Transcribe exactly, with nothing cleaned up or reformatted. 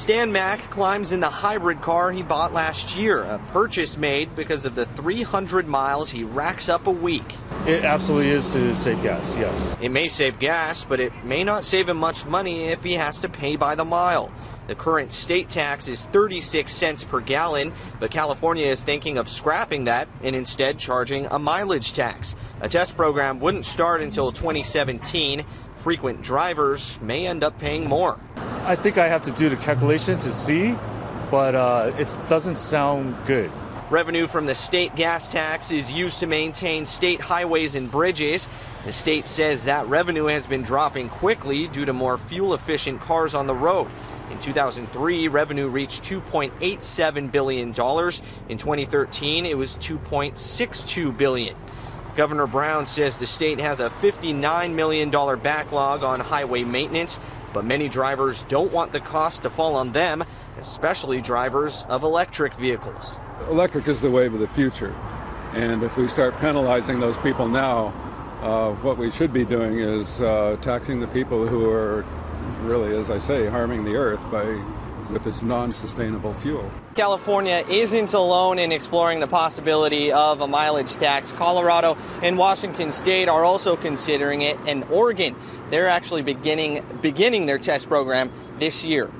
Stan Mack climbs in the hybrid car he bought last year, a purchase made because of the three hundred miles he racks up a week. It absolutely is to save gas, yes. It may save gas, but it may not save him much money if he has to pay by the mile. The current state tax is thirty-six cents per gallon, but California is thinking of scrapping that and instead charging a mileage tax. A test program wouldn't start until twenty seventeen. Frequent drivers may end up paying more. I think I have to do the calculation to see, but uh, it doesn't sound good. Revenue from the state gas tax is used to maintain state highways and bridges. The state says that revenue has been dropping quickly due to more fuel-efficient cars on the road. In two thousand three, revenue reached two point eight seven billion dollars. In twenty thirteen, it was two point six two billion dollars. Governor Brown says the state has a fifty-nine million dollars backlog on highway maintenance, but many drivers don't want the cost to fall on them, especially drivers of electric vehicles. Electric is the wave of the future, and if we start penalizing those people now, uh, what we should be doing is uh, taxing the people who are really, as I say, harming the earth by with this non-sustainable fuel. California isn't alone in exploring the possibility of a mileage tax. Colorado and Washington State are also considering it, and Oregon, they're actually beginning beginning their test program this year.